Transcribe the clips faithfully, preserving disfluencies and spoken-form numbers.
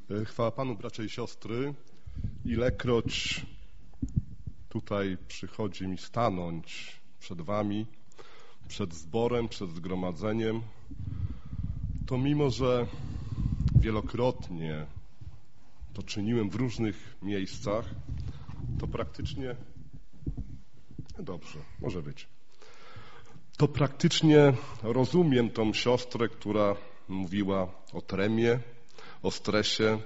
Chwała Panu, bracia i siostry. Ilekroć tutaj przychodzi mi stanąć przed Wami, przed zborem, przed zgromadzeniem, to mimo, że wielokrotnie to czyniłem w różnych miejscach, to praktycznie... Dobrze, może być. To praktycznie rozumiem tą siostrę, która mówiła o tremie, o stresie.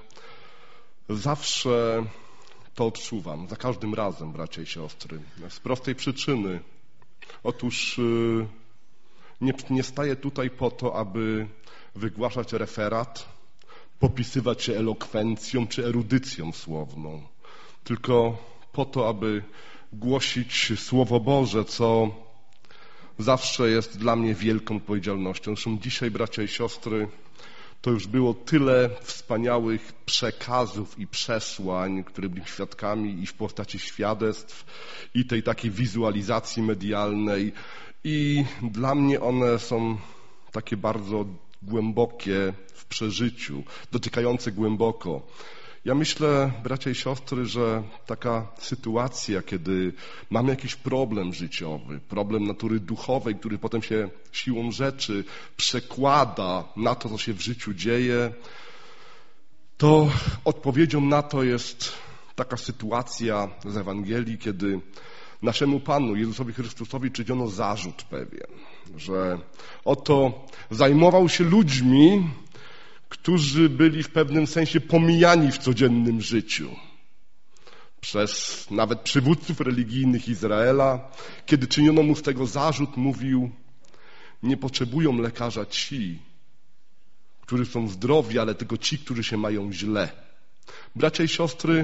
Zawsze to odczuwam, za każdym razem, bracia i siostry. Z prostej przyczyny. Otóż nie, nie staję tutaj po to, aby wygłaszać referat, popisywać się elokwencją czy erudycją słowną, tylko po to, aby głosić Słowo Boże, co zawsze jest dla mnie wielką odpowiedzialnością. Zresztą dzisiaj, bracia i siostry, to już było tyle wspaniałych przekazów i przesłań, które byli świadkami i w postaci świadectw, i tej takiej wizualizacji medialnej. I dla mnie one są takie bardzo głębokie w przeżyciu, dotykające głęboko. Ja myślę, bracia i siostry, że taka sytuacja, kiedy mamy jakiś problem życiowy, problem natury duchowej, który potem się siłą rzeczy przekłada na to, co się w życiu dzieje, to odpowiedzią na to jest taka sytuacja z Ewangelii, kiedy naszemu Panu, Jezusowi Chrystusowi, czyniono zarzut pewien, że oto zajmował się ludźmi, którzy byli w pewnym sensie pomijani w codziennym życiu przez nawet przywódców religijnych Izraela. Kiedy czyniono mu z tego zarzut, mówił: nie potrzebują lekarza ci, którzy są zdrowi, ale tylko ci, którzy się mają źle. Bracia i siostry,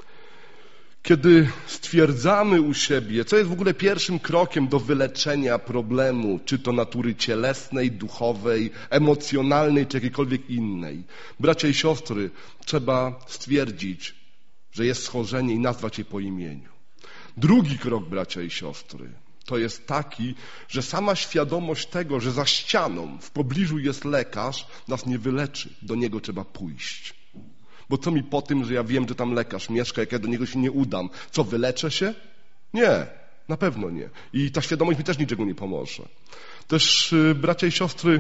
kiedy stwierdzamy u siebie, co jest w ogóle pierwszym krokiem do wyleczenia problemu, czy to natury cielesnej, duchowej, emocjonalnej, czy jakiejkolwiek innej. Bracia i siostry, trzeba stwierdzić, że jest schorzenie i nazwać je po imieniu. Drugi krok, bracia i siostry, to jest taki, że sama świadomość tego, że za ścianą w pobliżu jest lekarz, nas nie wyleczy. Do niego trzeba pójść. Bo co mi po tym, że ja wiem, że tam lekarz mieszka, jak ja do niego się nie udam? Co, wyleczę się? Nie, na pewno nie. I ta świadomość mi też niczego nie pomoże. Też, bracia i siostry,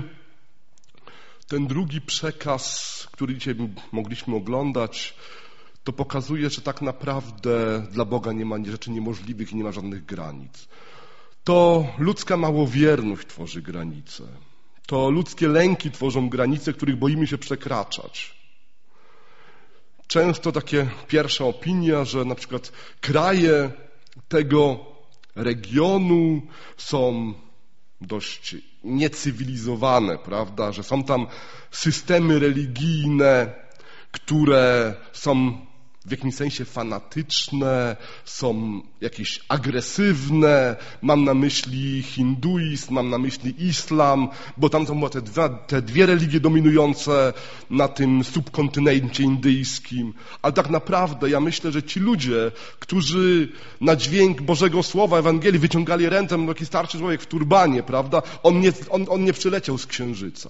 ten drugi przekaz, który dzisiaj mogliśmy oglądać, to pokazuje, że tak naprawdę dla Boga nie ma rzeczy niemożliwych i nie ma żadnych granic. To ludzka małowierność tworzy granice. To ludzkie lęki tworzą granice, których boimy się przekraczać. Często takie pierwsza opinia, że na przykład kraje tego regionu są dość niecywilizowane, prawda? Że są tam systemy religijne, które są w jakimś sensie fanatyczne, są jakieś agresywne. Mam na myśli hinduizm, mam na myśli islam, bo tam są te, dwa, te dwie religie dominujące na tym subkontynencie indyjskim. Ale tak naprawdę ja myślę, że ci ludzie, którzy na dźwięk Bożego Słowa, Ewangelii wyciągali ręce, taki starszy człowiek w turbanie, prawda? On nie, on, on nie przyleciał z księżyca.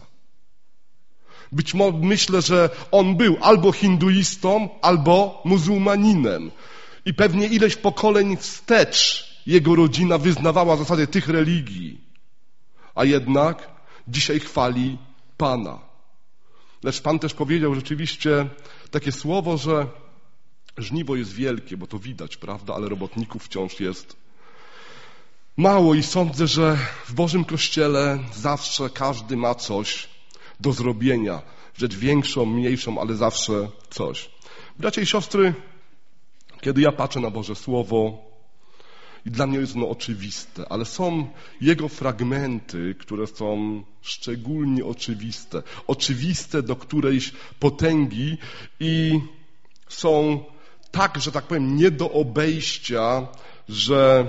Być może myślę, że on był albo hinduistą, albo muzułmaninem. I pewnie ileś pokoleń wstecz jego rodzina wyznawała zasady tych religii. A jednak dzisiaj chwali Pana. Lecz Pan też powiedział rzeczywiście takie słowo, że żniwo jest wielkie, bo to widać, prawda, ale robotników wciąż jest mało. I sądzę, że w Bożym Kościele zawsze każdy ma coś do zrobienia. Rzecz większą, mniejszą, ale zawsze coś. Bracia i siostry, kiedy ja patrzę na Boże Słowo, i dla mnie jest ono oczywiste, ale są jego fragmenty, które są szczególnie oczywiste. Oczywiste do którejś potęgi i są tak, że tak powiem, nie do obejścia, że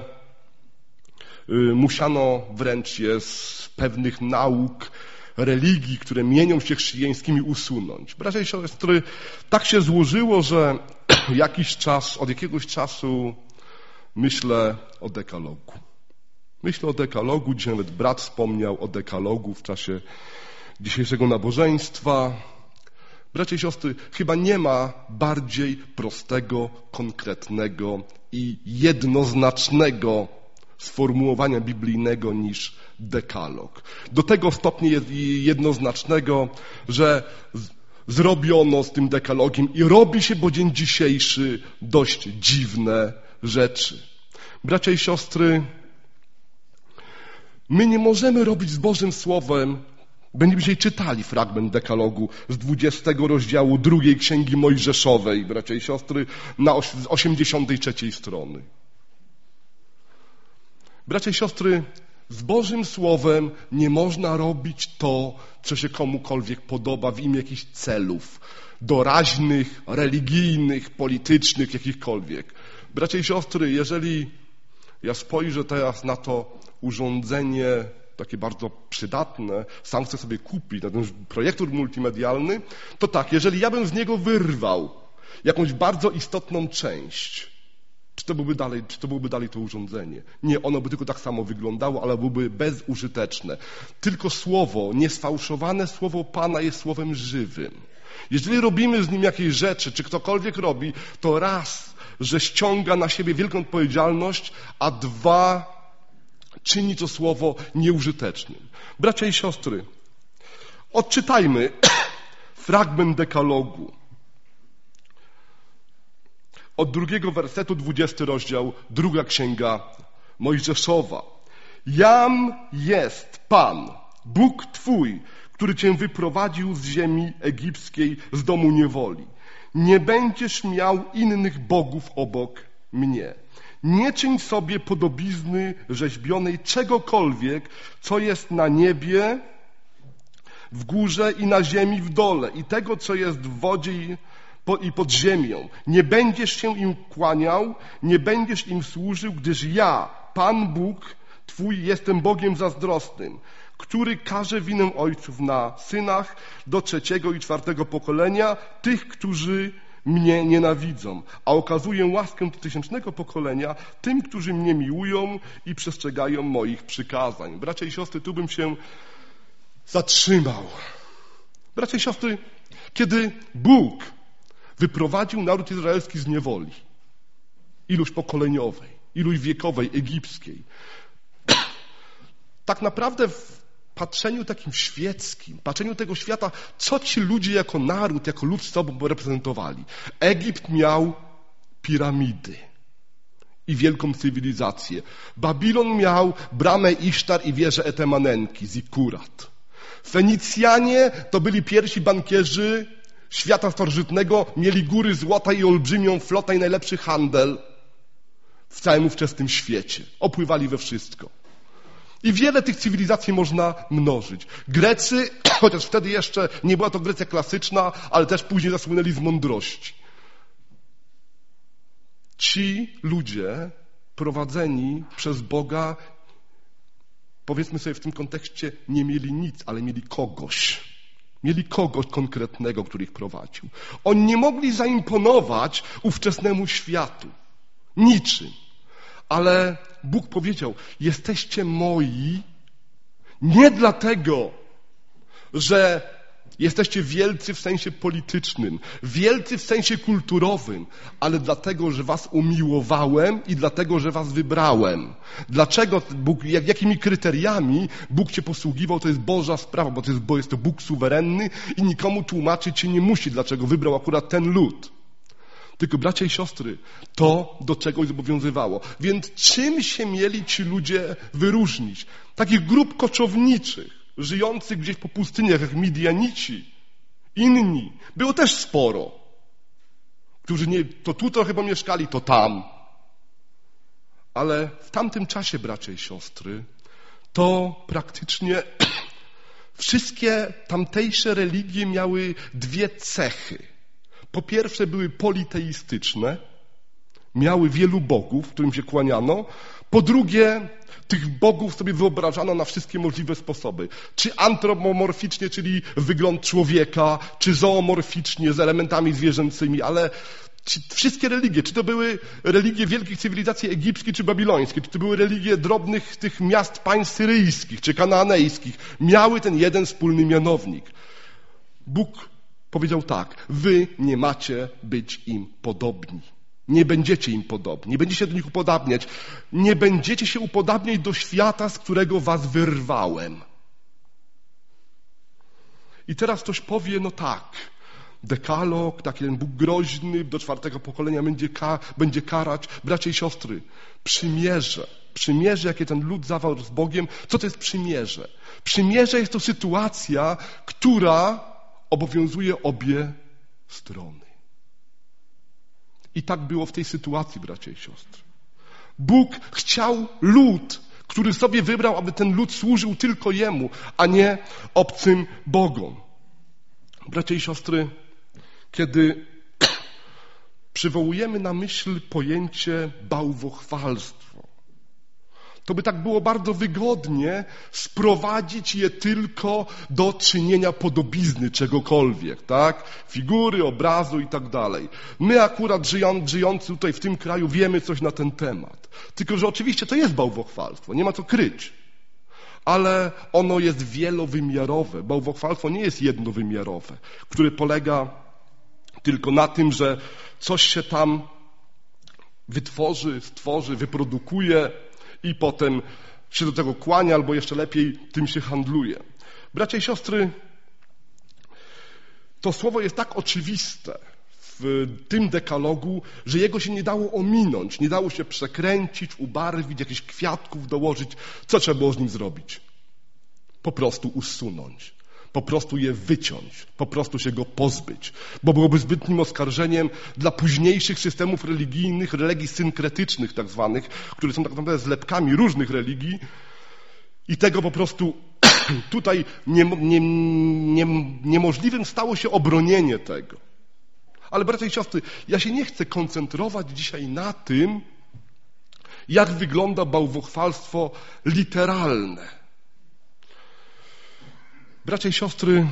musiano wręcz je z pewnych nauk religii, które mienią się chrześcijańskimi, usunąć. Bracia i siostry, tak się złożyło, że jakiś czas, od jakiegoś czasu myślę o dekalogu. Myślę o dekalogu, dzisiaj nawet brat wspomniał o dekalogu w czasie dzisiejszego nabożeństwa. Bracia i siostry, chyba nie ma bardziej prostego, konkretnego i jednoznacznego sformułowania biblijnego niż dekalog. Do tego stopnia jest jednoznacznego, że zrobiono z tym dekalogiem i robi się po dzień dzisiejszy dość dziwne rzeczy. Bracia i siostry, my nie możemy robić z Bożym Słowem. Będziemy dzisiaj czytali fragment dekalogu z dwudziestego rozdziału drugiej Księgi Mojżeszowej, bracia i siostry, na osiemdziesiątej trzeciej strony. Bracia i siostry, z Bożym Słowem nie można robić to, co się komukolwiek podoba w imię jakichś celów doraźnych, religijnych, politycznych, jakichkolwiek. Bracia i siostry, jeżeli ja spojrzę teraz na to urządzenie takie bardzo przydatne, sam chcę sobie kupić, na ten projektor multimedialny, to tak, jeżeli ja bym z niego wyrwał jakąś bardzo istotną część, czy to byłby dalej, czy to byłoby dalej to urządzenie? Nie, ono by tylko tak samo wyglądało, ale byłoby bezużyteczne. Tylko słowo, niesfałszowane słowo Pana jest słowem żywym. Jeżeli robimy z nim jakieś rzeczy, czy ktokolwiek robi, to raz, że ściąga na siebie wielką odpowiedzialność, a dwa, czyni to słowo nieużytecznym. Bracia i siostry, odczytajmy fragment dekalogu. Od drugiego wersetu, dwudziesty rozdział, druga księga Mojżeszowa. Jam jest Pan, Bóg Twój, który Cię wyprowadził z ziemi egipskiej, z domu niewoli. Nie będziesz miał innych bogów obok mnie. Nie czyń sobie podobizny rzeźbionej czegokolwiek, co jest na niebie, w górze i na ziemi w dole, i tego, co jest w wodzie i i pod ziemią. Nie będziesz się im kłaniał, nie będziesz im służył, gdyż ja, Pan Bóg Twój, jestem Bogiem zazdrosnym, który karze winę ojców na synach do trzeciego i czwartego pokolenia, tych, którzy mnie nienawidzą, a okazuję łaskę do tysięcznego pokolenia tym, którzy mnie miłują i przestrzegają moich przykazań. Bracia i siostry, tu bym się zatrzymał. Bracia i siostry, kiedy Bóg wyprowadził naród izraelski z niewoli, iluś pokoleniowej, iluś wiekowej, egipskiej, tak naprawdę w patrzeniu takim świeckim, patrzeniu tego świata, co ci ludzie jako naród, jako lud sobą reprezentowali. Egipt miał piramidy i wielką cywilizację. Babilon miał bramę Isztar i wieżę Etemanenki, Zikurat. Fenicjanie to byli pierwsi bankierzy świata starożytnego, mieli góry złota i olbrzymią flotę i najlepszy handel w całym ówczesnym świecie. Opływali we wszystko. I wiele tych cywilizacji można mnożyć. Grecy, chociaż wtedy jeszcze nie była to Grecja klasyczna, ale też później zasłynęli z mądrości. Ci ludzie prowadzeni przez Boga, powiedzmy sobie w tym kontekście, nie mieli nic, ale mieli kogoś. Mieli kogoś konkretnego, który ich prowadził. Oni nie mogli zaimponować ówczesnemu światu. Niczym. Ale Bóg powiedział, jesteście moi nie dlatego, że jesteście wielcy w sensie politycznym, wielcy w sensie kulturowym, ale dlatego, że was umiłowałem i dlatego, że was wybrałem. Dlaczego Bóg, jak, jakimi kryteriami Bóg cię posługiwał, to jest Boża sprawa, bo to jest, bo jest to Bóg suwerenny i nikomu tłumaczyć się nie musi, dlaczego wybrał akurat ten lud. Tylko bracia i siostry, to do czegoś zobowiązywało. Więc czym się mieli ci ludzie wyróżnić? Takich grup koczowniczych, żyjących gdzieś po pustyniach, jak Midianici, inni, było też sporo, którzy nie, to tu trochę pomieszkali, to tam. Ale w tamtym czasie, bracia i siostry, to praktycznie wszystkie tamtejsze religie miały dwie cechy. Po pierwsze były politeistyczne, miały wielu bogów, którym się kłaniano. Po drugie, tych bogów sobie wyobrażano na wszystkie możliwe sposoby. Czy antropomorficznie, czyli wygląd człowieka, czy zoomorficznie z elementami zwierzęcymi, ale wszystkie religie, czy to były religie wielkich cywilizacji egipskich czy babilońskich, czy to były religie drobnych tych miast państw syryjskich czy kanaanejskich, miały ten jeden wspólny mianownik. Bóg powiedział tak: wy nie macie być im podobni. Nie będziecie im podobni, nie będziecie do nich upodabniać. Nie będziecie się upodabniać do świata, z którego was wyrwałem. I teraz ktoś powie, no tak, dekalog, taki ten Bóg groźny, do czwartego pokolenia będzie, ka- będzie karać. Bracia i siostry, przymierze, przymierze, jakie ten lud zawarł z Bogiem, co to jest przymierze? Przymierze jest to sytuacja, która obowiązuje obie strony. I tak było w tej sytuacji, bracia i siostry. Bóg chciał lud, który sobie wybrał, aby ten lud służył tylko Jemu, a nie obcym bogom. Bracia i siostry, kiedy przywołujemy na myśl pojęcie bałwochwalstwo, to by tak było bardzo wygodnie sprowadzić je tylko do czynienia podobizny czegokolwiek, tak? Figury, obrazu i tak dalej. My akurat żyją, żyjący tutaj w tym kraju wiemy coś na ten temat. Tylko że oczywiście to jest bałwochwalstwo, nie ma co kryć. Ale ono jest wielowymiarowe. Bałwochwalstwo nie jest jednowymiarowe, które polega tylko na tym, że coś się tam wytworzy, stworzy, wyprodukuje i potem się do tego kłania, albo jeszcze lepiej tym się handluje. Bracia i siostry, to słowo jest tak oczywiste w tym dekalogu, że jego się nie dało ominąć, nie dało się przekręcić, ubarwić, jakichś kwiatków dołożyć. Co trzeba było z nim zrobić? Po prostu usunąć. Po prostu je wyciąć, po prostu się go pozbyć, bo byłoby zbytnim oskarżeniem dla późniejszych systemów religijnych, religii synkretycznych tak zwanych, które są tak naprawdę zlepkami różnych religii i tego po prostu tutaj nie, nie, nie, niemożliwym stało się obronienie tego. Ale bracia i siostry, ja się nie chcę koncentrować dzisiaj na tym, jak wygląda bałwochwalstwo literalne. Bracia i siostry,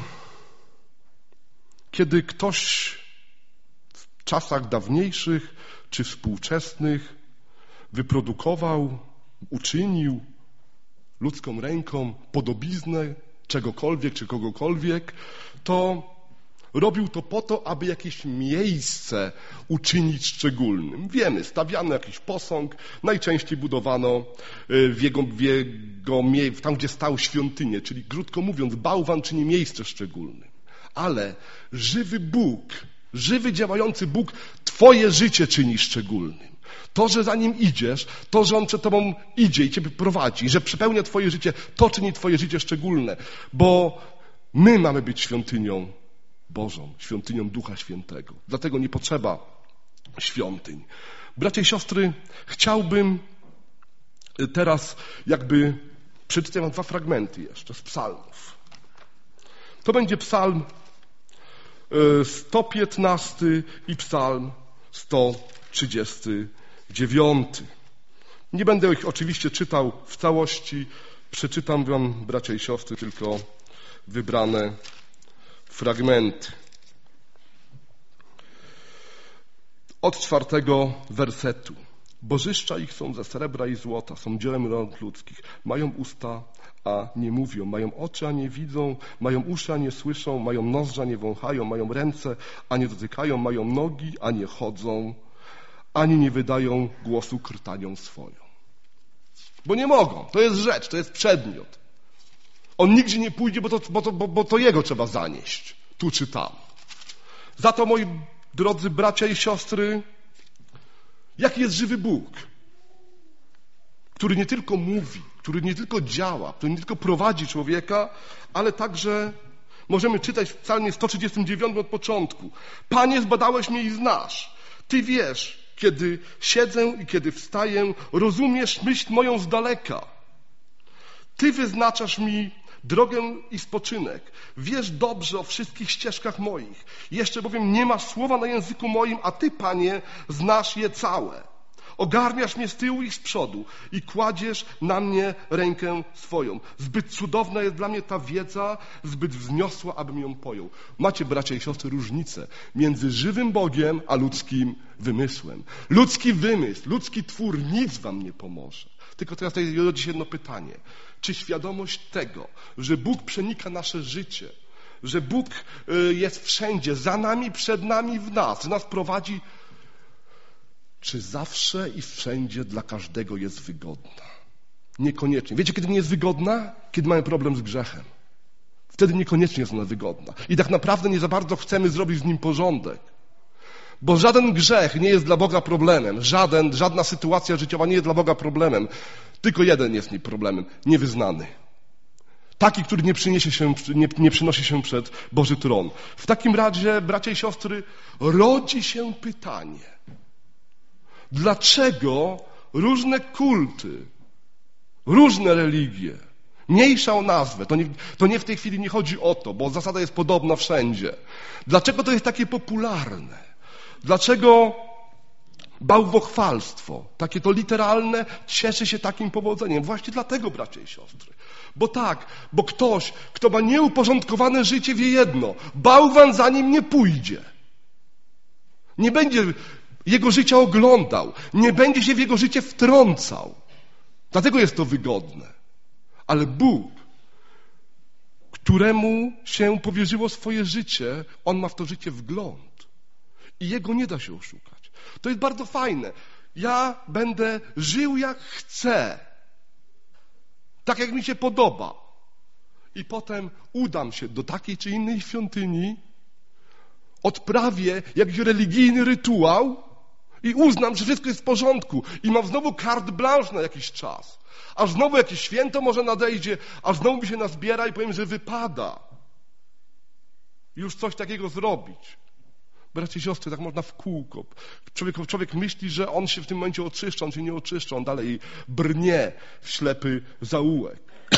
kiedy ktoś w czasach dawniejszych czy współczesnych wyprodukował, uczynił ludzką ręką podobiznę czegokolwiek czy kogokolwiek, to robił to po to, aby jakieś miejsce uczynić szczególnym. Wiemy, stawiano jakiś posąg, najczęściej budowano w jego, w jego tam, gdzie stał świątynię, czyli krótko mówiąc, bałwan czyni miejsce szczególnym. Ale żywy Bóg, żywy działający Bóg, twoje życie czyni szczególnym. To, że za Nim idziesz, to, że On przed tobą idzie i ciebie prowadzi, że przepełnia twoje życie, to czyni twoje życie szczególne, bo my mamy być świątynią Bożą, świątynią Ducha Świętego. Dlatego nie potrzeba świątyń. Bracia i siostry, chciałbym teraz jakby przeczytać wam dwa fragmenty jeszcze z psalmów. To będzie psalm sto piętnasty i psalm sto trzydziesty dziewiąty. Nie będę ich oczywiście czytał w całości. Przeczytam wam, bracia i siostry, tylko wybrane fragmenty. Od czwartego wersetu. Bożyszcza ich są ze srebra i złota, są dziełem rąk ludzkich. Mają usta, a nie mówią. Mają oczy, a nie widzą. Mają uszy, a nie słyszą. Mają nozdrza, a nie wąchają. Mają ręce, a nie dotykają. Mają nogi, a nie chodzą. Ani nie wydają głosu krtanią swoją. Bo nie mogą. To jest rzecz, to jest przedmiot. On nigdzie nie pójdzie, bo to, bo, to, bo, bo to jego trzeba zanieść. Tu czy tam. Za to, moi drodzy bracia i siostry, jaki jest żywy Bóg, który nie tylko mówi, który nie tylko działa, który nie tylko prowadzi człowieka, ale także możemy czytać w psalmie sto trzydziestym dziewiątym od początku. Panie, zbadałeś mnie i znasz. Ty wiesz, kiedy siedzę i kiedy wstaję, rozumiesz myśl moją z daleka. Ty wyznaczasz mi drogę i spoczynek. Wiesz dobrze o wszystkich ścieżkach moich. Jeszcze bowiem nie masz słowa na języku moim, a Ty, Panie, znasz je całe. Ogarniasz mnie z tyłu i z przodu i kładziesz na mnie rękę swoją. Zbyt cudowna jest dla mnie ta wiedza, zbyt wzniosła, abym ją pojął. Macie, bracia i siostry, różnicę między żywym Bogiem a ludzkim wymysłem. Ludzki wymysł, ludzki twór nic wam nie pomoże. Tylko teraz tutaj rodzi się jedno pytanie. Czy świadomość tego, że Bóg przenika nasze życie, że Bóg jest wszędzie, za nami, przed nami, w nas, że nas prowadzi. Czy zawsze i wszędzie dla każdego jest wygodna? Niekoniecznie. Wiecie, kiedy nie jest wygodna? Kiedy mamy problem z grzechem. Wtedy niekoniecznie jest ona wygodna. I tak naprawdę nie za bardzo chcemy zrobić z nim porządek. Bo żaden grzech nie jest dla Boga problemem. Żaden, żadna sytuacja życiowa nie jest dla Boga problemem. Tylko jeden jest nim problemem. Niewyznany. Taki, który nie, przyniesie się, nie, nie przynosi się przed Boży tron. W takim razie, bracia i siostry, rodzi się pytanie. Dlaczego różne kulty, różne religie, mniejsza o nazwę, to nie, to nie w tej chwili nie chodzi o to, bo zasada jest podobna wszędzie. Dlaczego to jest takie popularne? Dlaczego bałwochwalstwo, takie to literalne, cieszy się takim powodzeniem? Właśnie dlatego, bracia i siostry. Bo tak, bo ktoś, kto ma nieuporządkowane życie, wie jedno. Bałwan za nim nie pójdzie. Nie będzie jego życia oglądał. Nie będzie się w jego życie wtrącał. Dlatego jest to wygodne. Ale Bóg, któremu się powierzyło swoje życie, On ma w to życie wgląd. I Jego nie da się oszukać. To jest bardzo fajne. Ja będę żył jak chcę. Tak jak mi się podoba. I potem udam się do takiej czy innej świątyni, odprawię jakiś religijny rytuał i uznam, że wszystko jest w porządku. I mam znowu carte blanche na jakiś czas. Aż znowu jakieś święto może nadejdzie, aż znowu mi się nazbiera i powiem, że wypada już coś takiego zrobić. Bracia i siostry, tak można w kółko. Człowiek, człowiek myśli, że on się w tym momencie oczyszcza, on się nie oczyszcza, on dalej brnie w ślepy zaułek.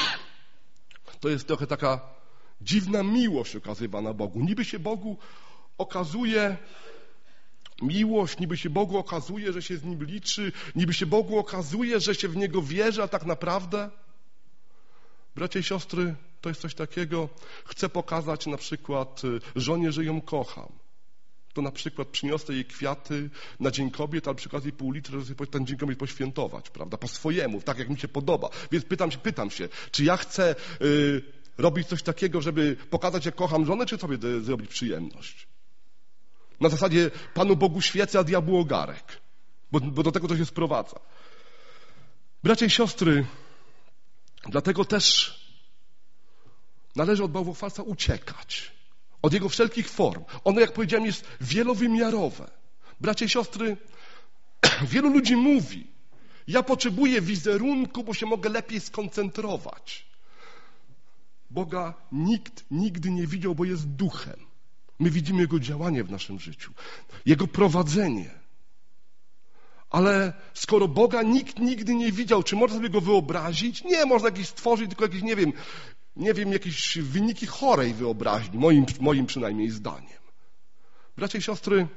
To jest trochę taka dziwna miłość okazywana Bogu. Niby się Bogu okazuje miłość, niby się Bogu okazuje, że się z Nim liczy, niby się Bogu okazuje, że się w Niego wierzy, a tak naprawdę, bracia i siostry, to jest coś takiego, chcę pokazać na przykład żonie, że ją kocham. To na przykład przyniosę jej kwiaty na Dzień Kobiet, ale przy okazji pół litra, żeby ten Dzień Kobiet poświętować, prawda, po swojemu, tak jak mi się podoba. Więc pytam się, pytam się czy ja chcę y, robić coś takiego, żeby pokazać, jak kocham żonę, czy sobie de, zrobić przyjemność? Na zasadzie Panu Bogu świecę, a diabłu ogarek. Bo, bo do tego to się sprowadza. Bracia i siostry, dlatego też należy od bałwochwalstwa uciekać. Od jego wszelkich form. Ono, jak powiedziałem, jest wielowymiarowe. Bracia i siostry, wielu ludzi mówi, ja potrzebuję wizerunku, bo się mogę lepiej skoncentrować. Boga nikt nigdy nie widział, bo jest duchem. My widzimy Jego działanie w naszym życiu, Jego prowadzenie. Ale skoro Boga nikt nigdy nie widział, czy można sobie Go wyobrazić? Nie, można jakieś stworzyć, tylko jakieś, nie wiem, nie wiem, jakieś wyniki chorej wyobraźni, moim, moim przynajmniej zdaniem. Bracia i siostry,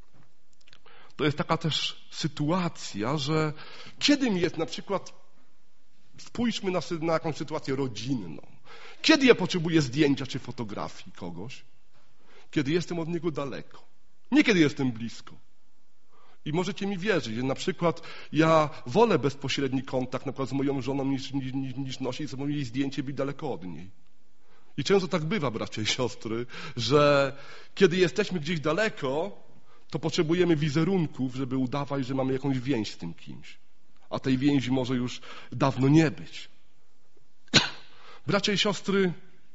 to jest taka też sytuacja, że kiedy mi jest na przykład, spójrzmy na, na jakąś sytuację rodzinną, kiedy ja potrzebuję zdjęcia czy fotografii kogoś? Kiedy jestem od niego daleko. Nie kiedy jestem blisko. I możecie mi wierzyć, że na przykład ja wolę bezpośredni kontakt na przykład z moją żoną niż, niż, niż nosić sobie jej zdjęcie, być daleko od niej. I często tak bywa, bracia i siostry, że kiedy jesteśmy gdzieś daleko, to potrzebujemy wizerunków, żeby udawać, że mamy jakąś więź z tym kimś. A tej więzi może już dawno nie być. Bracia i siostry,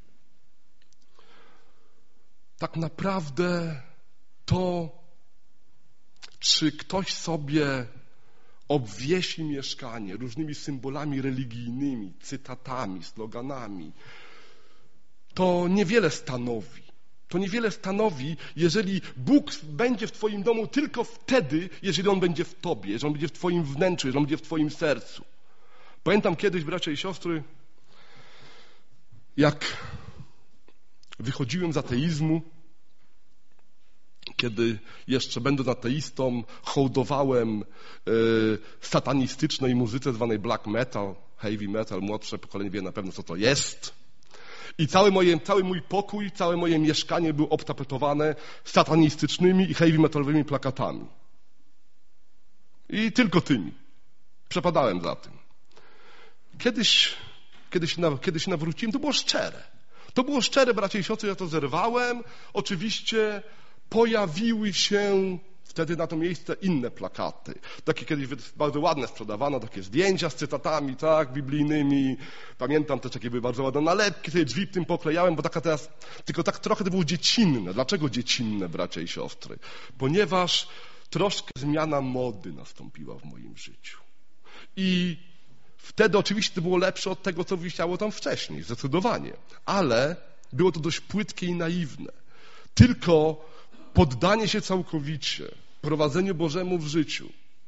tak naprawdę to, czy ktoś sobie obwiesi mieszkanie różnymi symbolami religijnymi, cytatami, sloganami, to niewiele stanowi. To niewiele stanowi, jeżeli Bóg będzie w twoim domu tylko wtedy, jeżeli On będzie w tobie, jeżeli On będzie w twoim wnętrzu, jeżeli On będzie w twoim sercu. Pamiętam kiedyś, bracia i siostry, jak wychodziłem z ateizmu, kiedy jeszcze będąc ateistą hołdowałem y, satanistycznej muzyce zwanej black metal, heavy metal, młodsze pokolenie wie na pewno, co to jest. I cały, moje, cały mój pokój, całe moje mieszkanie było obtapetowane satanistycznymi i heavy metalowymi plakatami. I tylko tymi. Przepadałem za tym. Kiedyś, kiedy się, kiedy się nawróciłem, to było szczere. To było szczere, bracia i siostry, ja to zerwałem. Oczywiście pojawiły się wtedy na to miejsce inne plakaty. Takie kiedyś bardzo ładne sprzedawano, takie zdjęcia z cytatami, tak, biblijnymi. Pamiętam też, jakie były bardzo ładne nalepki, sobie drzwi tym poklejałem, bo taka teraz, tylko tak trochę to było dziecinne. Dlaczego dziecinne, bracia i siostry? Ponieważ troszkę zmiana mody nastąpiła w moim życiu. I wtedy oczywiście to było lepsze od tego, co wisiało tam wcześniej, zdecydowanie. Ale było to dość płytkie i naiwne. Tylko poddanie się całkowicie prowadzeniu Bożemu w życiu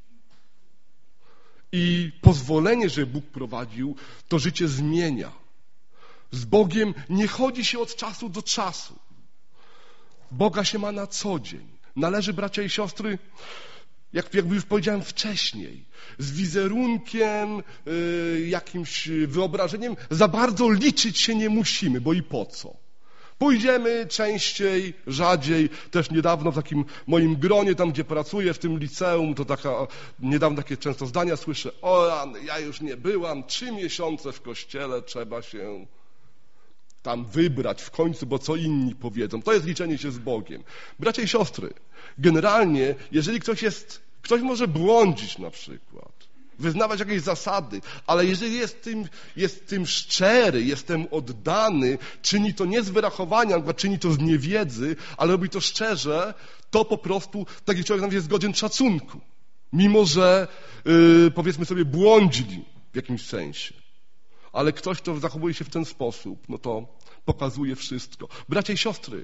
i pozwolenie, że Bóg prowadził, to życie zmienia. Z Bogiem nie chodzi się od czasu do czasu. Boga się ma na co dzień. Należy, bracia i siostry, jak, jakby już powiedziałem wcześniej, z wizerunkiem, yy, jakimś wyobrażeniem za bardzo liczyć się nie musimy, bo i po co? Pójdziemy częściej, rzadziej. Też niedawno w takim moim gronie, tam gdzie pracuję, w tym liceum, to taka, niedawno takie często zdania słyszę: o rany, ja już nie byłam, trzy miesiące w kościele, trzeba się tam wybrać w końcu, bo co inni powiedzą. To jest liczenie się z Bogiem. Bracia i siostry, generalnie, jeżeli ktoś jest, ktoś może błądzić na przykład, wyznawać jakieś zasady, ale jeżeli jest tym, jest tym szczery, jestem oddany, czyni to nie z wyrachowania, czyni to z niewiedzy, ale robi to szczerze, to po prostu taki człowiek nam jest godzien szacunku. Mimo że yy, powiedzmy sobie błądzili w jakimś sensie. Ale ktoś, kto zachowuje się w ten sposób, no to pokazuje wszystko. Bracia i siostry,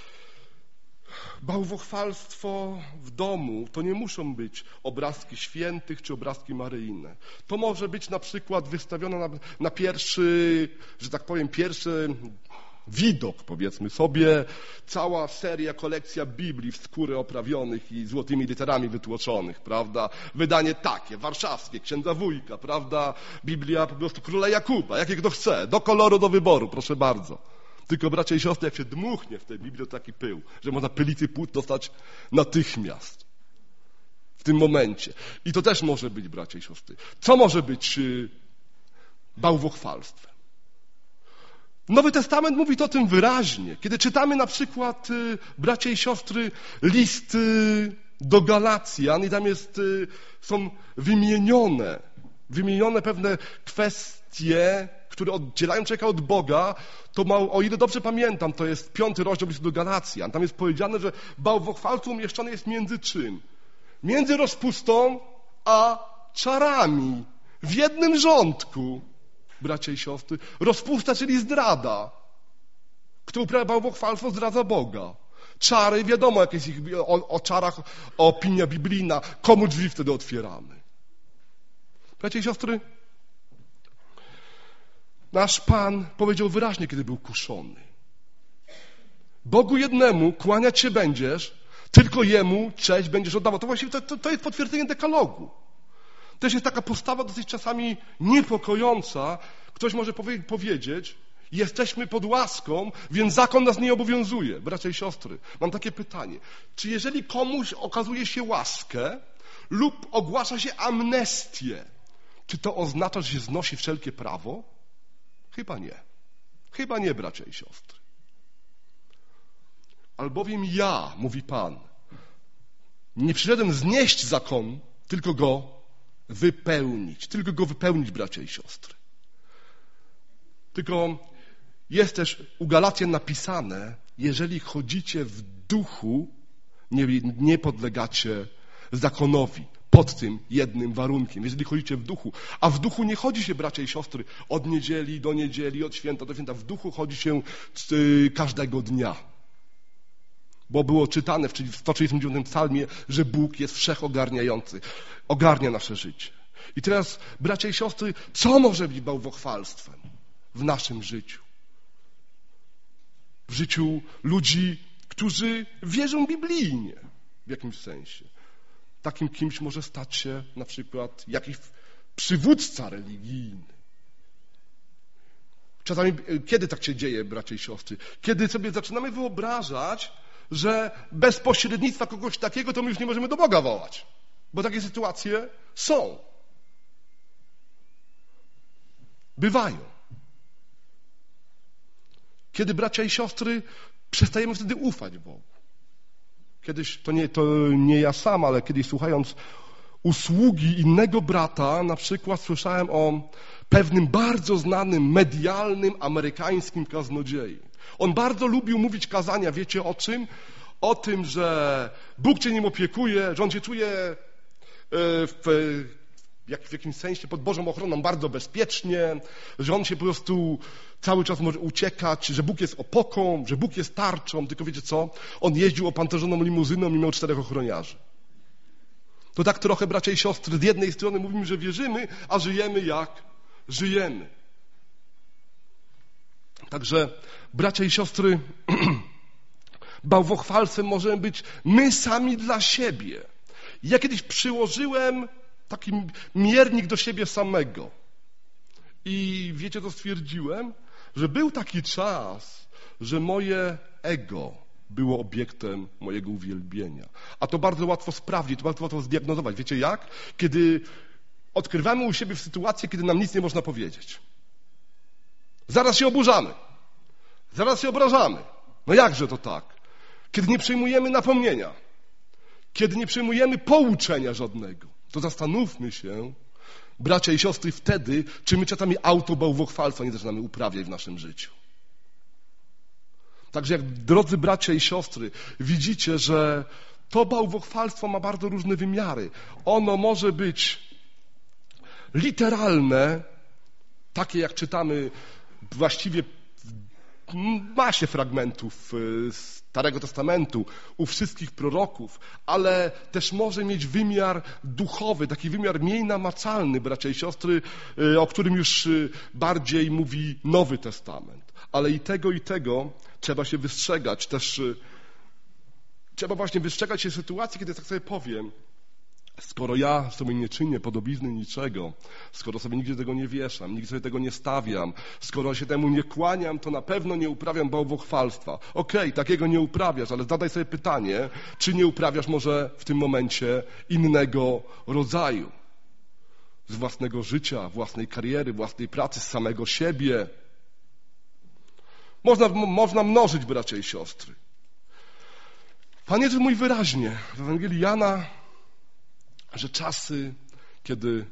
bałwochwalstwo w domu to nie muszą być obrazki świętych czy obrazki maryjne. To może być na przykład wystawione na, na pierwszy, że tak powiem, pierwszy widok, powiedzmy sobie, cała seria, kolekcja Biblii w skórę oprawionych i złotymi literami wytłoczonych, prawda? Wydanie takie, warszawskie, księdza Wójka, prawda? Biblia po prostu króla Jakuba, jakie kto chce, do koloru, do wyboru, proszę bardzo. Tylko, bracia i siostry, jak się dmuchnie w tej Biblii, to taki pył, że można pylicy płód dostać natychmiast. W tym momencie. I to też może być, bracia i siostry. Co może być yy, bałwochwalstwem? Nowy Testament mówi to o tym wyraźnie. Kiedy czytamy na przykład, yy, bracia i siostry, list yy, do Galacjan i tam jest, yy, są wymienione, wymienione pewne kwestie, które oddzielają człowieka od Boga, to ma, o ile dobrze pamiętam, to jest piąty rozdział listu do Galacjan. Tam jest powiedziane, że bałwochwalstwo umieszczone jest między czym? Między rozpustą a czarami. W jednym rządku, bracia i siostry. Rozpusta, czyli zdrada. Kto uprawia bałwochwalstwo, zdradza Boga. Czary, wiadomo, jak jest ich, o, o czarach opinia biblijna. Komu drzwi wtedy otwieramy? Bracia i siostry, nasz Pan powiedział wyraźnie, kiedy był kuszony. Bogu jednemu kłaniać się będziesz, tylko Jemu cześć będziesz oddawał. To właściwie to, to, to jest potwierdzenie dekalogu. Też jest taka postawa dosyć czasami niepokojąca. Ktoś może powie, powiedzieć, jesteśmy pod łaską, więc zakon nas nie obowiązuje. Bracia i siostry, mam takie pytanie. Czy jeżeli komuś okazuje się łaskę lub ogłasza się amnestię, czy to oznacza, że się znosi wszelkie prawo? Chyba nie. Chyba nie, bracia i siostry. Albowiem ja, mówi Pan, nie przyszedłem znieść zakon, tylko go wypełnić. Tylko go wypełnić, bracia i siostry. Tylko jest też u Galacjan napisane, jeżeli chodzicie w duchu, nie, nie podlegacie zakonowi. Pod tym jednym warunkiem, jeżeli chodzicie w duchu. A w duchu nie chodzi się, bracia i siostry, od niedzieli do niedzieli, od święta do święta. W duchu chodzi się yy, każdego dnia. Bo było czytane w sto trzydziestym dziewiątym psalmie, że Bóg jest wszechogarniający. Ogarnia nasze życie. I teraz, bracia i siostry, co może być bałwochwalstwem w naszym życiu? W życiu ludzi, którzy wierzą biblijnie w jakimś sensie. Takim kimś może stać się na przykład jakiś przywódca religijny. Czasami, kiedy tak się dzieje, bracia i siostry? Kiedy sobie zaczynamy wyobrażać, że bez pośrednictwa kogoś takiego to my już nie możemy do Boga wołać. Bo takie sytuacje są. Bywają. Kiedy, bracia i siostry, przestajemy wtedy ufać Bogu. Kiedyś, to nie, to nie ja sam, ale kiedyś słuchając usługi innego brata, na przykład słyszałem o pewnym bardzo znanym, medialnym, amerykańskim kaznodziei. On bardzo lubił mówić kazania, wiecie o czym? O tym, że Bóg cię nim opiekuje, że on cię czuje w, jak w jakimś sensie pod Bożą ochroną bardzo bezpiecznie, że on się po prostu cały czas może uciekać, że Bóg jest opoką, że Bóg jest tarczą. Tylko wiecie co? On jeździł opancerzoną limuzyną i miał czterech ochroniarzy. To tak trochę, bracia i siostry, z jednej strony mówimy, że wierzymy, a żyjemy jak żyjemy. Także, bracia i siostry, bałwochwalcem możemy być my sami dla siebie. Ja kiedyś przyłożyłem taki miernik do siebie samego. I wiecie, co stwierdziłem? Że był taki czas, że moje ego było obiektem mojego uwielbienia. A to bardzo łatwo sprawdzić, to bardzo łatwo zdiagnozować. Wiecie jak? Kiedy odkrywamy u siebie w sytuacji, kiedy nam nic nie można powiedzieć. Zaraz się oburzamy. Zaraz się obrażamy. No jakże to tak? Kiedy nie przyjmujemy napomnienia. Kiedy nie przyjmujemy pouczenia żadnego. To zastanówmy się, bracia i siostry, wtedy, czy my czasami autobałwochwalstwa nie zaczynamy uprawiać w naszym życiu. Także jak, drodzy bracia i siostry, widzicie, że to bałwochwalstwo ma bardzo różne wymiary. Ono może być literalne, takie jak czytamy właściwie w masie fragmentów Starego Testamentu, u wszystkich proroków, ale też może mieć wymiar duchowy, taki wymiar mniej namacalny, bracia i siostry, o którym już bardziej mówi Nowy Testament. Ale i tego, i tego trzeba się wystrzegać. Też trzeba właśnie wystrzegać się sytuacji, kiedy tak sobie powiem, skoro ja sobie nie czynię podobizny niczego, skoro sobie nigdzie tego nie wieszam, nigdzie sobie tego nie stawiam, skoro się temu nie kłaniam, to na pewno nie uprawiam bałwochwalstwa. Okej, okay, takiego nie uprawiasz, ale zadaj sobie pytanie, czy nie uprawiasz może w tym momencie innego rodzaju. Z własnego życia, własnej kariery, własnej pracy, z samego siebie. Można, można mnożyć, bracia i siostry. Pan Jezus mówi wyraźnie w Ewangelii Jana, że czasy, kiedy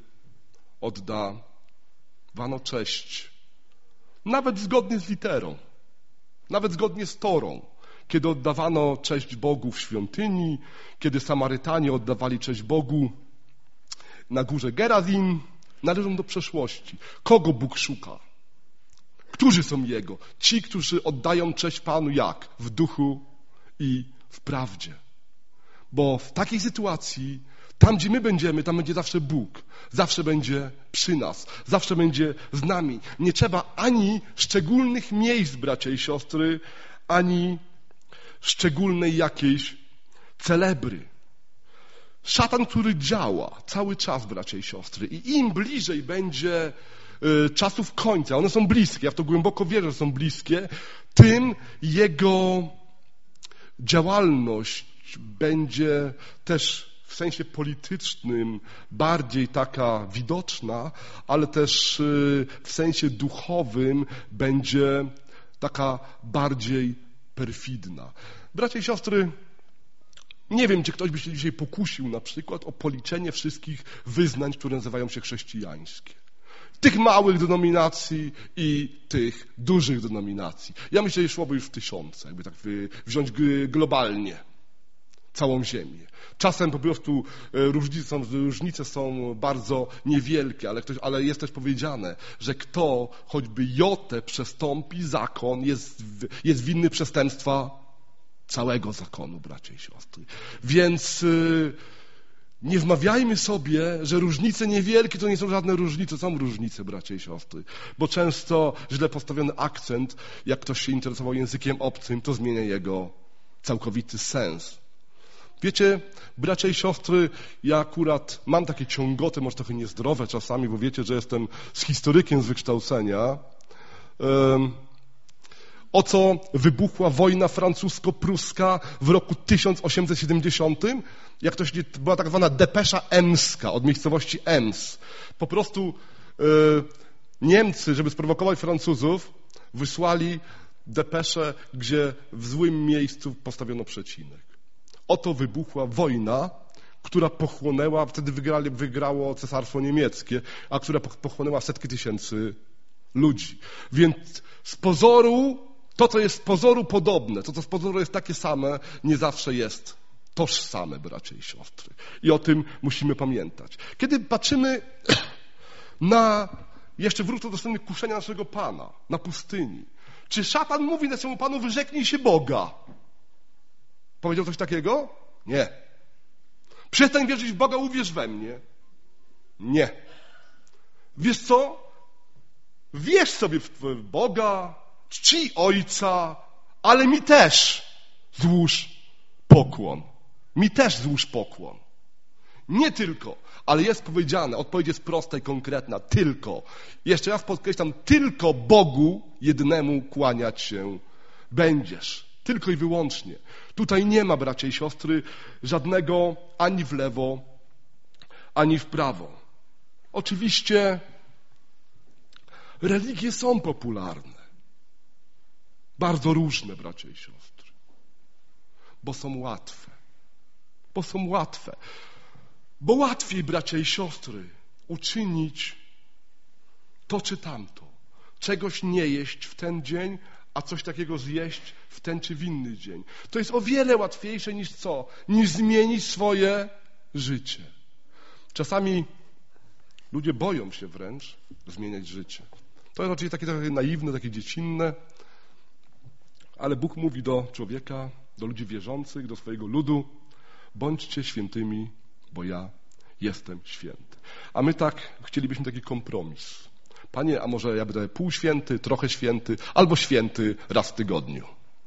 oddawano cześć, nawet zgodnie z literą, nawet zgodnie z Torą, kiedy oddawano cześć Bogu w świątyni, kiedy Samarytanie oddawali cześć Bogu na górze Gerazim, należą do przeszłości. Kogo Bóg szuka? Którzy są Jego? Ci, którzy oddają cześć Panu jak? W duchu i w prawdzie. Bo w takiej sytuacji, tam gdzie my będziemy, tam będzie zawsze Bóg. Zawsze będzie przy nas. Zawsze będzie z nami. Nie trzeba ani szczególnych miejsc, bracia i siostry, ani szczególnej jakiejś celebry. Szatan, który działa cały czas, bracia i siostry, i im bliżej będzie y, czasów końca, one są bliskie, ja w to głęboko wierzę, że są bliskie, tym jego działalność będzie też w sensie politycznym bardziej taka widoczna, ale też y, w sensie duchowym będzie taka bardziej perfidna. Bracia i siostry, nie wiem, czy ktoś by się dzisiaj pokusił na przykład o policzenie wszystkich wyznań, które nazywają się chrześcijańskie. Tych małych denominacji i tych dużych denominacji. Ja myślę, że szłoby już w tysiące, jakby tak wziąć globalnie całą ziemię. Czasem po prostu różnice są, różnice są bardzo niewielkie, ale, ktoś, ale jest też powiedziane, że kto choćby jotę przestąpi zakon, jest, jest winny przestępstwa całego zakonu, bracia i siostry. Więc yy, nie wmawiajmy sobie, że różnice niewielkie to nie są żadne różnice. Są różnice, bracia i siostry. Bo często źle postawiony akcent, jak ktoś się interesował językiem obcym, to zmienia jego całkowity sens. Wiecie, bracia i siostry, ja akurat mam takie ciągoty, może trochę niezdrowe czasami, bo wiecie, że jestem z historykiem z wykształcenia. Yy, O co wybuchła wojna francusko-pruska w roku tysiąc osiemset siedemdziesiątym? Jak to się, była tak zwana depesza emska od miejscowości Ems. Po prostu yy, Niemcy, żeby sprowokować Francuzów, wysłali depeszę, gdzie w złym miejscu postawiono przecinek. Oto wybuchła wojna, która pochłonęła, wtedy wygrali, wygrało Cesarstwo Niemieckie, a która pochłonęła setki tysięcy ludzi. Więc z pozoru, to co jest z pozoru podobne, to co z pozoru jest takie same, nie zawsze jest tożsame, bracia i siostry. I o tym musimy pamiętać. Kiedy patrzymy na, jeszcze wrócę do sceny kuszenia naszego Pana na pustyni. Czy szatan mówi naszemu Panu, wyrzeknij się Boga? Powiedział coś takiego? Nie. Przestań wierzyć w Boga, uwierz we mnie. Nie. Wiesz co? Wierz sobie w Boga, czcij Ojca, ale mi też złóż pokłon. Mi też złóż pokłon. Nie tylko, ale jest powiedziane, odpowiedź jest prosta i konkretna, tylko. Jeszcze raz podkreślam, tylko Bogu jednemu kłaniać się będziesz. Tylko i wyłącznie. Tutaj nie ma, bracia i siostry, żadnego ani w lewo, ani w prawo. Oczywiście religie są popularne. Bardzo różne, bracia i siostry. Bo są łatwe. Bo są łatwe. Bo łatwiej, bracia i siostry, uczynić to czy tamto. Czegoś nie jeść w ten dzień, a coś takiego zjeść w ten czy w inny dzień. To jest o wiele łatwiejsze niż co? Niż zmienić swoje życie. Czasami ludzie boją się wręcz zmieniać życie. To jest oczywiście takie, takie naiwne, takie dziecinne, ale Bóg mówi do człowieka, do ludzi wierzących, do swojego ludu: bądźcie świętymi, bo ja jestem święty. A my tak chcielibyśmy taki kompromis. Panie, a może ja będę półświęty, trochę święty, albo święty raz w tygodniu.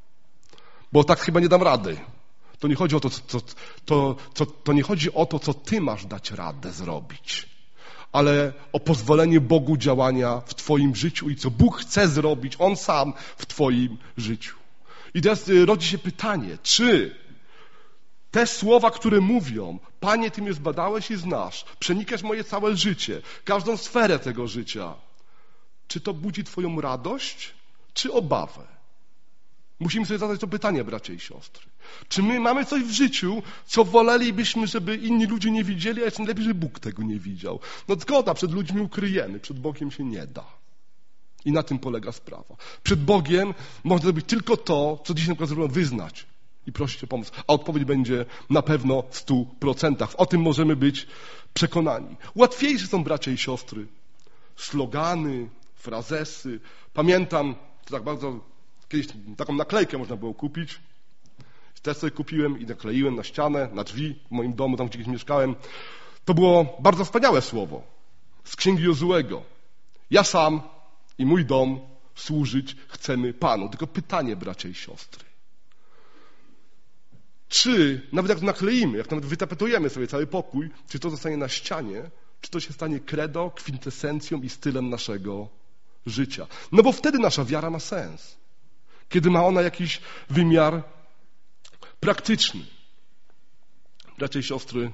Bo tak chyba nie dam rady. To nie chodzi o to, co, to, co, to nie chodzi o to, co ty masz dać radę zrobić, ale o pozwolenie Bogu działania w twoim życiu i co Bóg chce zrobić, On sam w twoim życiu. I teraz rodzi się pytanie, czy te słowa, które mówią: Panie, Ty mnie zbadałeś i znasz, przenikasz moje całe życie, każdą sferę tego życia, czy to budzi twoją radość, czy obawę? Musimy sobie zadać to pytanie, bracia i siostry. Czy my mamy coś w życiu, co wolelibyśmy, żeby inni ludzie nie widzieli, a jeszcze najlepiej, żeby Bóg tego nie widział? No zgoda, przed ludźmi ukryjemy, przed Bogiem się nie da. I na tym polega sprawa. Przed Bogiem można zrobić tylko to, co dzisiaj na przykład zrobiono, wyznać i prosić o pomoc. A odpowiedź będzie na pewno w stu procentach. O tym możemy być przekonani. Łatwiejsze są, bracia i siostry, slogany, frazesy. Pamiętam, to tak bardzo, kiedyś taką naklejkę można było kupić. Też sobie kupiłem i nakleiłem na ścianę, na drzwi w moim domu, tam gdzie kiedyś mieszkałem. To było bardzo wspaniałe słowo z Księgi Jozuego. Ja sam i mój dom służyć chcemy Panu. Tylko pytanie, bracia i siostry. Czy, nawet jak to nakleimy, jak nawet wytapetujemy sobie cały pokój, czy to zostanie na ścianie, czy to się stanie credo, kwintesencją i stylem naszego życia? No bo wtedy nasza wiara ma sens. Kiedy ma ona jakiś wymiar praktyczny. Bracia i siostry,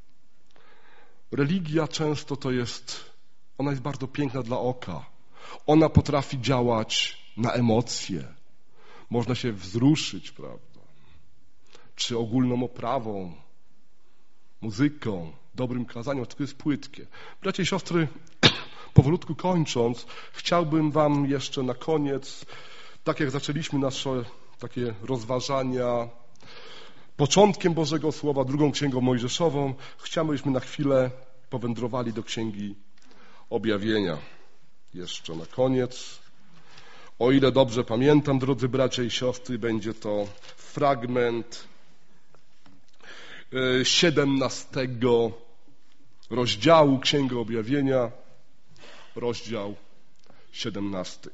religia często to jest, ona jest bardzo piękna dla oka. Ona potrafi działać na emocje. Można się wzruszyć, prawda? Czy ogólną oprawą, muzyką, dobrym kazaniem, to jest płytkie. Bracia i siostry, powolutku kończąc, chciałbym wam jeszcze na koniec, tak jak zaczęliśmy nasze takie rozważania początkiem Bożego Słowa, drugą Księgą Mojżeszową, chciałbyśmy na chwilę powędrowali do Księgi Objawienia. Jeszcze na koniec. O ile dobrze pamiętam, drodzy bracia i siostry, będzie to fragment siedemnastego rozdziału Księgi Objawienia, rozdział siedemnasty.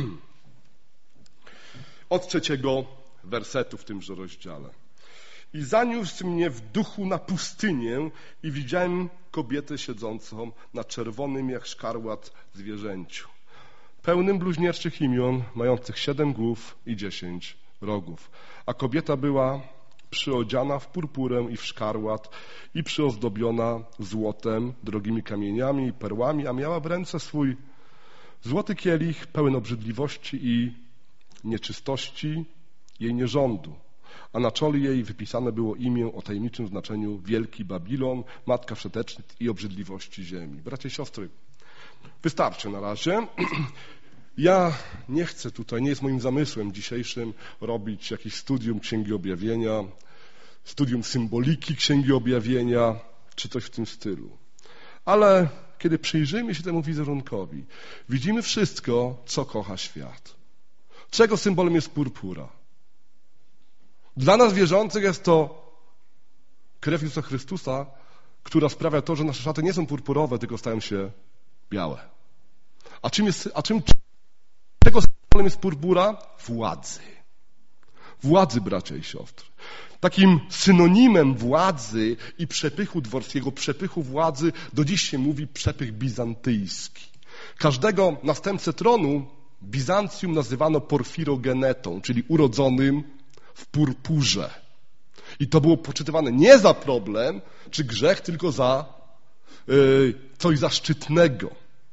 Od trzeciego wersetu w tymże rozdziale. I zaniósł mnie w duchu na pustynię i widziałem kobietę siedzącą na czerwonym jak szkarłat zwierzęciu, pełnym bluźnierczych imion, mających siedem głów i dziesięć rogów. A kobieta była przyodziana w purpurę i w szkarłat i przyozdobiona złotem, drogimi kamieniami i perłami, a miała w ręce swój złoty kielich pełen obrzydliwości i nieczystości jej nierządu, a na czole jej wypisane było imię o tajemniczym znaczeniu Wielki Babilon, matka wszetecznych i obrzydliwości ziemi. Bracia i siostry, wystarczy na razie. Ja nie chcę tutaj, nie jest moim zamysłem dzisiejszym robić jakieś studium Księgi Objawienia, studium symboliki Księgi Objawienia, czy coś w tym stylu. Ale kiedy przyjrzymy się temu wizerunkowi, widzimy wszystko, co kocha świat. Czego symbolem jest purpura? Dla nas wierzących jest to krew Jezusa Chrystusa, która sprawia to, że nasze szaty nie są purpurowe, tylko stają się białe. A czym jest, a czym, czego symbolem jest purpura? Władzy. Władzy, bracia i siostry. Takim synonimem władzy i przepychu dworskiego, przepychu władzy do dziś się mówi przepych bizantyjski. Każdego następcę tronu Bizancjum nazywano porfirogenetą, czyli urodzonym w purpurze. I to było poczytywane nie za problem czy grzech, tylko za yy, coś zaszczytnego.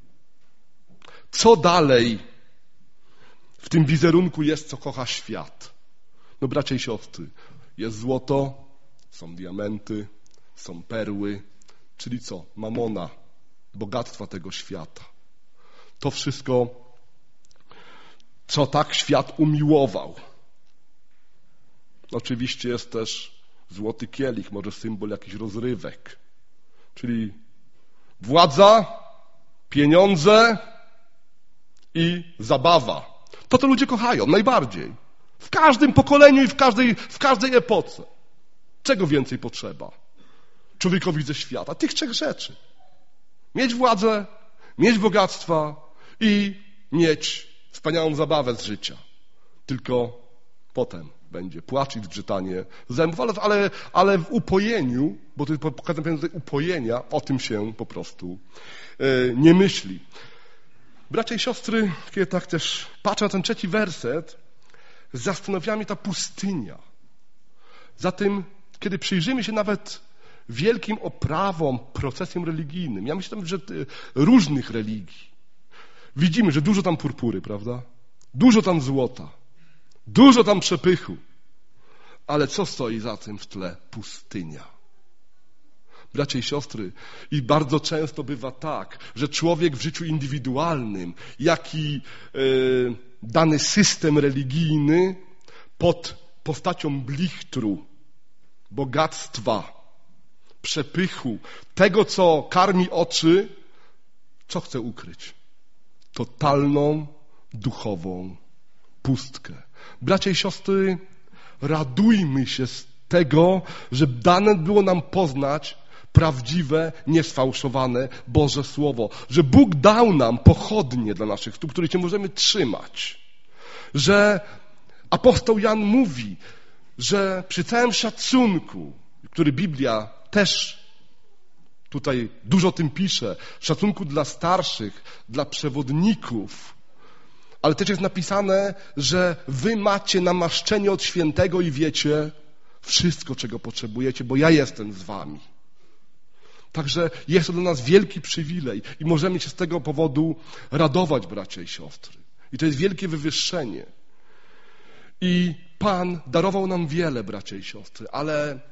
Co dalej w tym wizerunku jest, co kocha świat? No bracia i siostry, jest złoto, są diamenty, są perły, czyli co? Mamona, bogactwa tego świata. To wszystko, co tak świat umiłował. Oczywiście jest też złoty kielich, może symbol jakichś rozrywek. Czyli władza, pieniądze i zabawa. To to ludzie kochają najbardziej. W każdym pokoleniu i w każdej, w każdej epoce. Czego więcej potrzeba człowiekowi ze świata? Tych trzech rzeczy. Mieć władzę, mieć bogactwa i mieć wspaniałą zabawę z życia. Tylko potem będzie płacz i zgrzytanie zębów, ale, ale, ale w upojeniu, bo to jest pokazane upojenia, o tym się po prostu yy, nie myśli. Bracia i siostry, kiedy tak też patrzę na ten trzeci werset, zastanawia mnie ta pustynia. Zatem, kiedy przyjrzymy się nawet wielkim oprawom, procesjom religijnym, ja myślę, że różnych religii, widzimy, że dużo tam purpury, prawda? Dużo tam złota, dużo tam przepychu. Ale co stoi za tym w tle? Pustynia. Bracia i siostry, i bardzo często bywa tak, że człowiek w życiu indywidualnym, jak i yy, dany system religijny pod postacią blichtru, bogactwa, przepychu, tego, co karmi oczy, co chce ukryć? Totalną, duchową pustkę. Bracia i siostry, radujmy się z tego, że dane było nam poznać prawdziwe, niesfałszowane Boże Słowo. Że Bóg dał nam pochodnie dla naszych stóp, których nie możemy trzymać. Że apostoł Jan mówi, że przy całym szacunku, który Biblia też tutaj dużo o tym pisze, szacunku dla starszych, dla przewodników, ale też jest napisane, że wy macie namaszczenie od świętego i wiecie wszystko, czego potrzebujecie, bo ja jestem z wami. Także jest to dla nas wielki przywilej i możemy się z tego powodu radować, bracia i siostry. I to jest wielkie wywyższenie. I Pan darował nam wiele, bracia i siostry, ale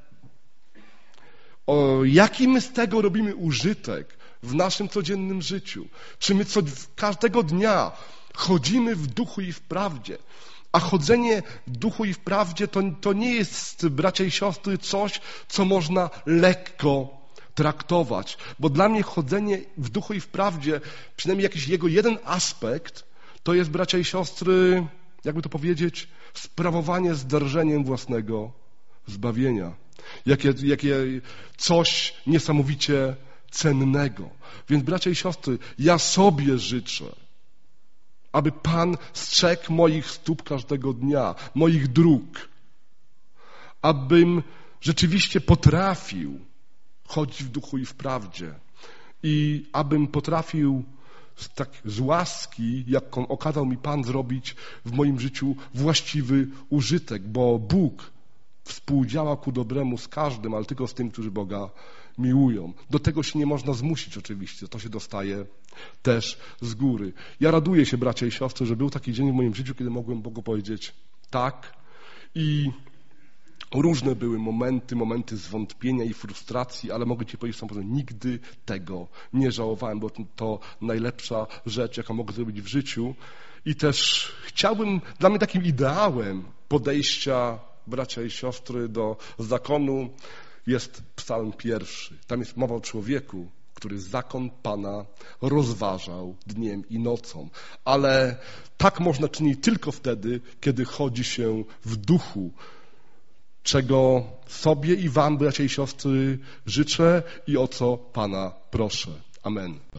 o jaki my z tego robimy użytek w naszym codziennym życiu? Czy my co, każdego dnia chodzimy w duchu i w prawdzie? A chodzenie w duchu i w prawdzie to, to nie jest, bracia i siostry, coś, co można lekko traktować. Bo dla mnie chodzenie w duchu i w prawdzie, przynajmniej jakiś jego jeden aspekt, to jest, bracia i siostry, jakby to powiedzieć, sprawowanie z drżeniem własnego zbawienia. Jakie, jakie coś niesamowicie cennego. Więc, bracia i siostry, ja sobie życzę, aby Pan strzegł moich stóp każdego dnia, moich dróg, abym rzeczywiście potrafił chodzić w duchu i w prawdzie i abym potrafił z, tak, z łaski, jaką okazał mi Pan, zrobić w moim życiu właściwy użytek, bo Bóg współdziała ku dobremu z każdym, ale tylko z tym, którzy Boga miłują. Do tego się nie można zmusić oczywiście, to się dostaje też z góry. Ja raduję się, bracia i siostry, że był taki dzień w moim życiu, kiedy mogłem Bogu powiedzieć tak i różne były momenty, momenty zwątpienia i frustracji, ale mogę Ci powiedzieć, że nigdy tego nie żałowałem, bo to najlepsza rzecz, jaką mogę zrobić w życiu. I też chciałbym, dla mnie takim ideałem podejścia, bracia i siostry, do zakonu jest psalm pierwszy. Tam jest mowa o człowieku, który zakon Pana rozważał dniem i nocą. Ale tak można czynić tylko wtedy, kiedy chodzi się w duchu, czego sobie i wam, bracia i siostry, życzę i o co Pana proszę. Amen.